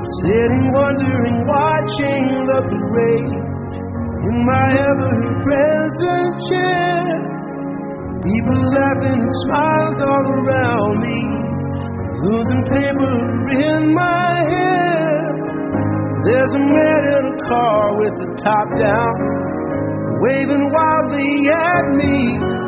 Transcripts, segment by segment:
sitting wondering, watching the parade in my ever-present chair. People laughing and smiles all around me, losing paper in my hair. There's a man in a car with the top down, waving wildly at me.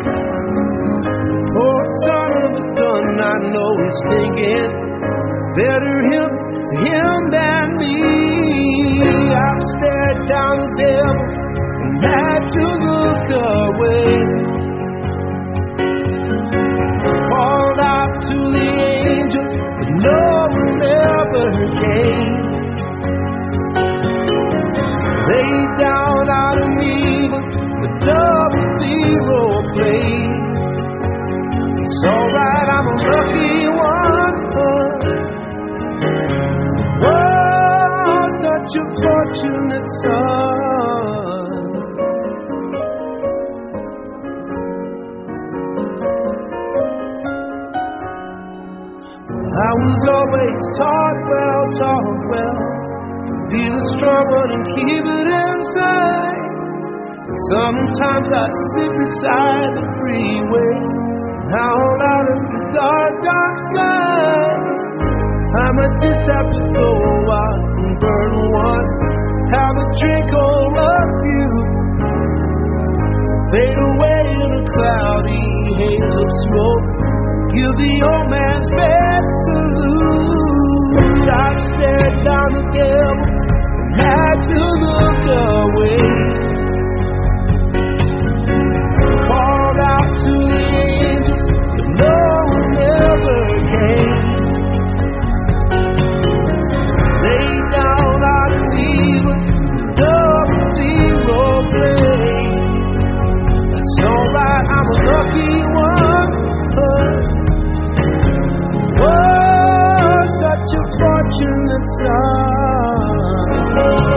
Oh, son of a gun, I know he's thinking, better him than me. I've stared down the devil and had to look away. Called out to the angels, but no one ever came. Laid down out of me, but the 00 played. It's alright, I'm a lucky one. Oh, such a fortunate son. I was always taught well, be the strong one and keep it inside. Sometimes I sit beside the freeway, howl out at the dark, dark sky. I might just have to go out and burn one, have a drink or a few, fade away in a cloudy haze of smoke, give the old man's best salute. I've stared down the devil and had to look away. Called out to the angels, but no one ever came. Laid down out of evil, the 00 play. That's alright, I'm a lucky one. Oh, such a fortunate son.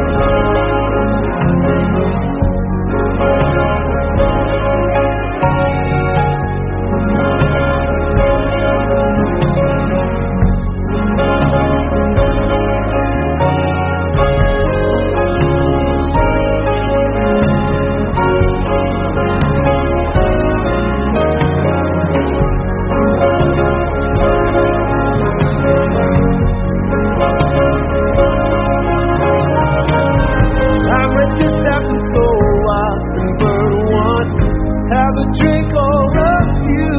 Drink all of you,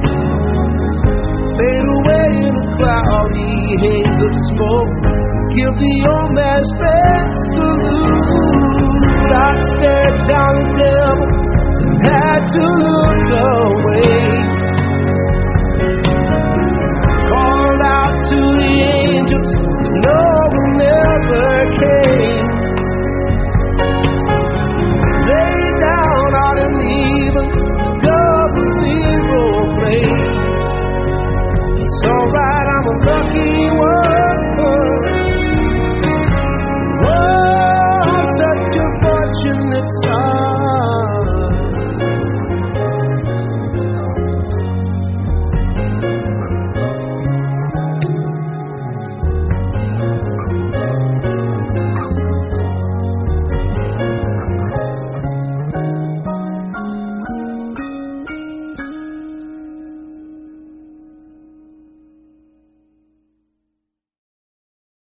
fade away in a cloudy haze of smoke, give the old man's best salute. I've stared down the devil and had to look away. Called out to the